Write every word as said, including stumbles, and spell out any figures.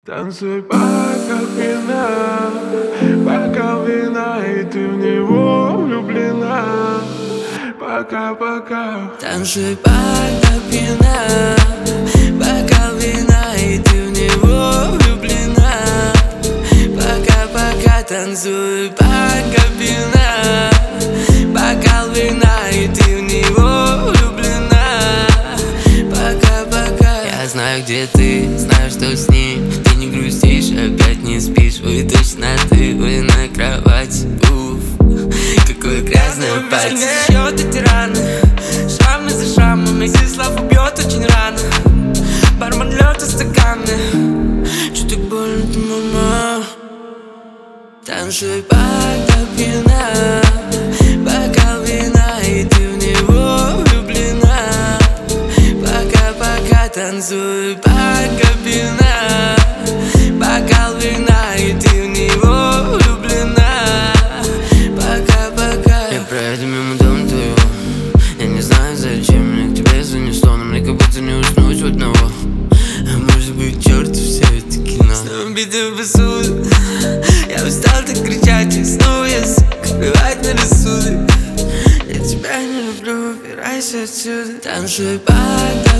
Танцуй, пока вина, бокал вина, и ты в него влюблена. Пока-пока. Танцуй, пока пьяна, бокал вина, и ты в него влюблена. Пока-пока. Танцуй, пока пьяна, бокал вина, и ты в него влюблена. Пока-пока. Я знаю, где ты, знаю, что с ним. Ты не грустишь, опять не спишь. Вы точно ты, вы на кровати. Уф, какое грязное пальто. Счет эти раны, шрамы за шрамами. Здесь слав убьет очень рано. Бармен льет из стаканы. Чё так больно-то, мама? Танцуй, пока пьяна, бокал вина, и ты в него влюблена. Пока-пока. Танцуй, пока пьяна, бокал вина, и ты в него влюблена. Пока-пока. Я проеду мимо дома твоего. Я не знаю, зачем мне к тебе занесло, но мне как будто не уснуть в одного. А может быть, черт, все это кино. Снова битая посуда. Я устал так кричать, и снова я, сука, плевать на рассудок. Я тебя не люблю, убирайся отсюда. Танцуй, пока